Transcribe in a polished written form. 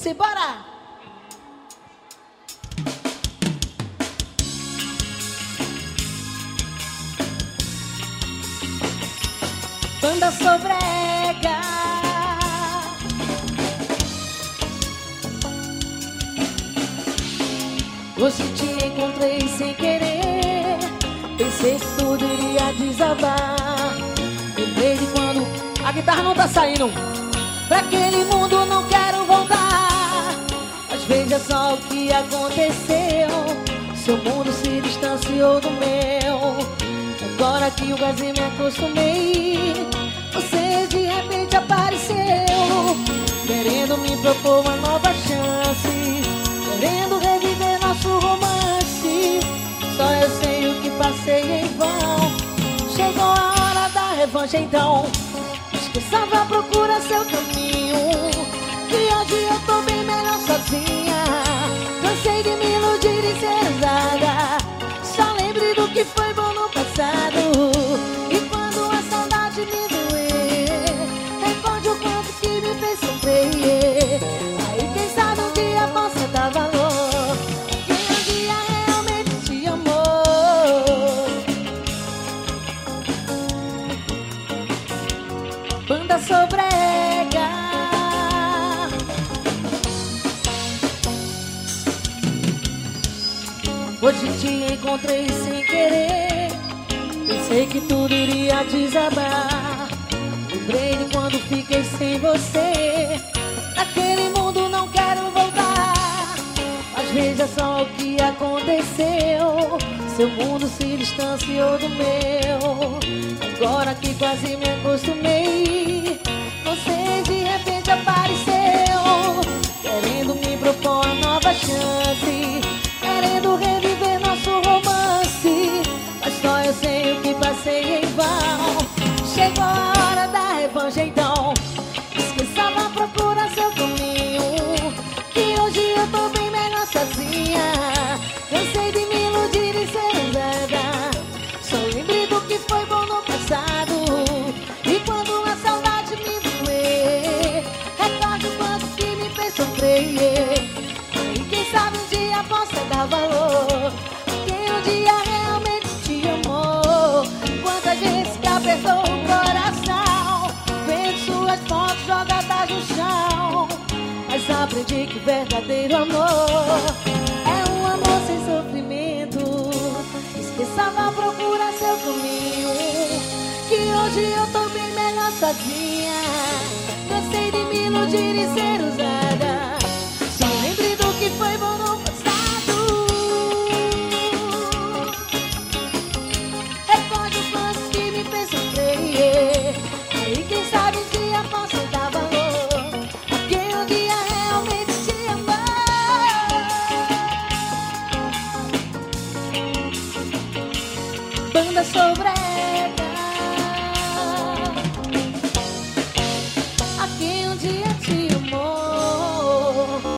Simbora! Banda Sobrega. Hoje te encontrei sem querer, pensei que tudo iria desabar. Lembrei de quando a guitarra não tá saindo. Pra aquele mundo não quero voltar. Mas veja só o que aconteceu. Seu mundo se distanciou do meu. Agora que eu quase me acostumei, você de repente apareceu, querendo me propor uma nova chance, querendo reviver nosso romance. Só eu sei o que passei em vão. Chegou a hora da revanche então. Esqueça, vá, procura seu caminho, que hoje eu tô bem melhor sozinha. Cansei de me iludir e ser usada. Só lembre do que foi bom no passado. E quando a saudade me doer, recorde o quanto que me fez sofrer. Aí quem sabe um dia possa dar valor quem um dia realmente te amou. Banda Sobrega. Hoje te encontrei sem querer, pensei que tudo iria desabar. Lembrei de quando fiquei sem você. Naquele mundo não quero voltar. Mas veja só o que aconteceu. Seu mundo se distanciou do meu. Agora que quase me acostumei, você de repente apareceu, querendo me propor uma nova chance, querendo reviver nosso romance. Mas só eu sei o que passei em vão. Chegou a hora da revanche então. Esqueça, vá, procura seu caminho, que hoje eu tô bem melhor sozinha. Cansei de me iludir e ser usada. Só lembre do que foi bom no passado. E quando a saudade me doer, recorde o quanto que me fez sofrer. E quem sabe um dia possa dar valor quem um dia realmente te amou. Quanta gente que apertou o coração, vendo suas fotos jogadas no chão. Mas aprendi que verdadeiro amor é um amor sem sofrimento. Esqueça, vá, procura seu caminho, que hoje eu tô bem melhor sozinha. Cansei de me iludir e ser usada.